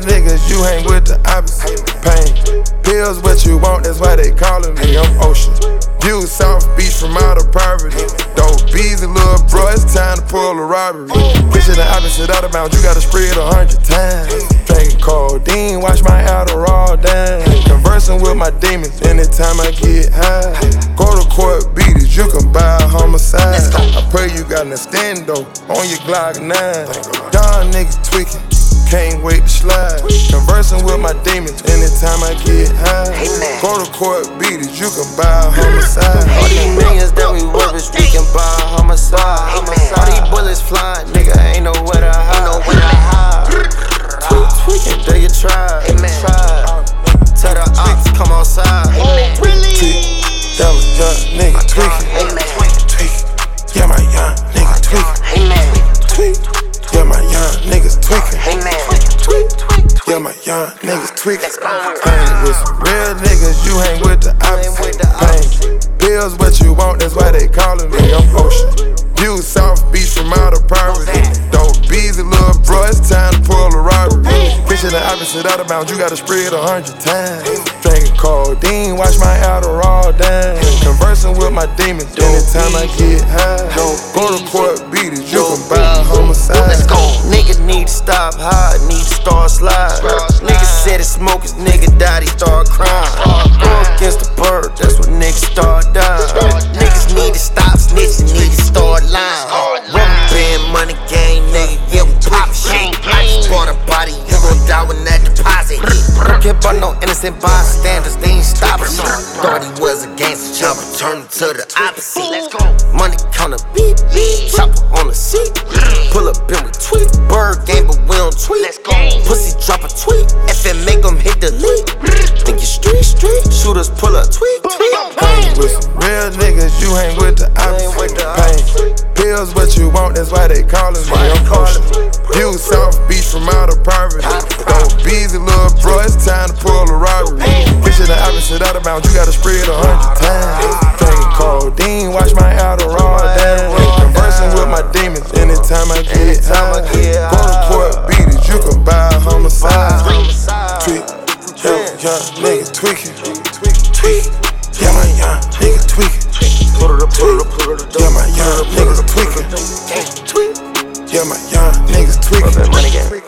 niggas, you hang with the opposite. Pain, pills what you want, that's why they callin' me. I'm Ocean. View South Beach from out of poverty. Dope bees and little bro, it's time to pull a robbery. Picture the opposite out of bounds, you gotta spray it 100 times. Drinking codeine, watch my Adderall down. Conversing with my demons anytime I get high. Go to court, beat it, you can buy a homicide. I pray you got an extendo on your Glock 9. Y'all niggas tweaking, can't wait to slide. Conversing with my demons anytime I get high. Go to court, beat it, you can buy a homicide. All these millions that we worth is we can buy a homicide. All these bullets flying, nigga, ain't nowhere to hide. Tweaking, do you try? Tell the ops, come outside. That was young nigga tweaking. Yeah, my young nigga tweaking. Yeah, my young niggas tweaking. Yeah, my young niggas tweaking. Hang with some real niggas, you hang with the opposite. Pain, pills what you want, that's why they callin' me. I'm Ocean. View South Beach from out of poverty. Dope bees and little bro, it's time to pull a robbery. Picture the opposite out of bounds, you gotta spray it 100 times. Drinking codeine, watch my Adderall down. Conversing with my demons anytime I get high. Go to court, beat it, you can buy a homicide. Nigga need to stop high, need to start slide. Nigga said it's smokers, nigga died, he start crying. Go against the bird, that's when niggas start dying. Niggas need to stop snitching, need to start lying. Rubber band, money gang, nigga, yeah, we pop shit. I just bought a body, you gon' die when that deposit hit. Don't care about no innocent bystanders, they ain't stopping shit. Thought he was a gangster chopper, turned to the opposite. Money counter beep, chopper on the seat. Pull up and we tweet, bird game, but we don't tweet. Pussy drop a tweet, FM make them hit the lead. Think you street, shooters pull up, tweet. Hang with some real niggas, you hang with the opposite. Pain, pills what you want, that's why they callin' me. I'm Ocean. View South Beach from out of poverty. Dope bees and little bro, it's time to pull a robbery. Picture the opposite out of bounds, you gotta spray it 100 times. Drinking codeine, watch my Adderall down. Conversing with my demons anytime I get high. Go to court, beat it, you can buy a homicide. Tweak, young nigga tweaking. Yeah, my young nigga tweaking. Yeah, my young niggas tweaking. Yeah, my young niggas tweaking.